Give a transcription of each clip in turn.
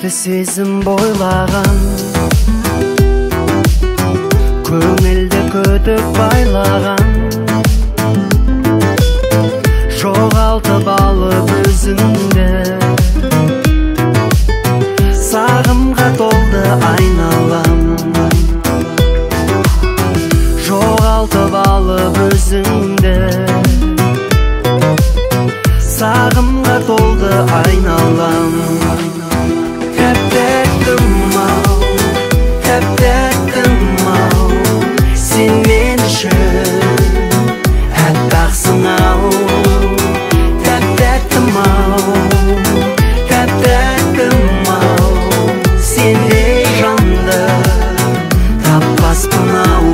Тәтті сезім бойлаған, көңілді күтіп байлаған, жоғалтып алып өзіңді. Сағымға толды айналам, жоғалтып алып өзіңді. Сағымға толды айналам. Тәп-тәттім-ау, тәп-тәттім-ау, сен мен үшін әппақсың-ау. Тәп-тәттім-ау, тәп-тәттім-ау, сендей жанды таппаспын-ау.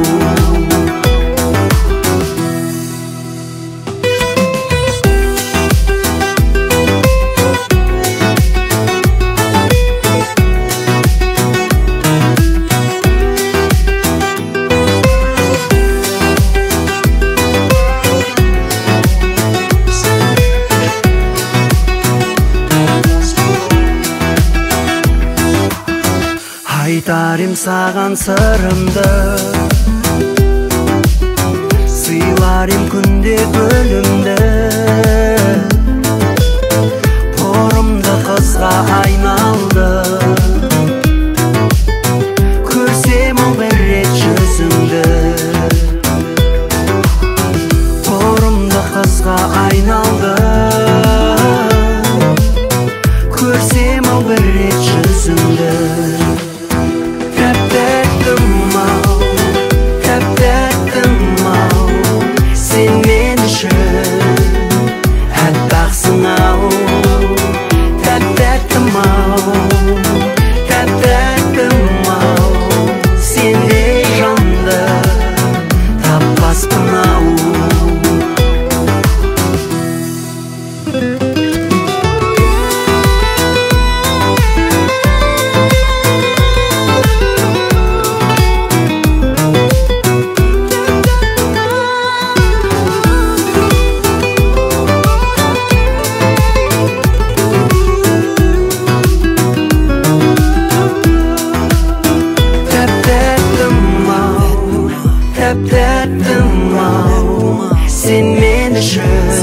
Айтарым саған сырымды, сыйларым күнде гүлімді. Торымды қызға айналды, көрсем ол бір рет жүзіңді. Торымды қызға айналды, көрсем ол бір рет жүзіңді. Тәп-тәттім-ау, тәп-тәттім-ау, сен мен үшін әппақсың-ау. Тәп-тәттім-ау, тәп-тәттім-ау, сендей жанды таппаспын-ау. Тәп-тәттім-ау, сен мен үшін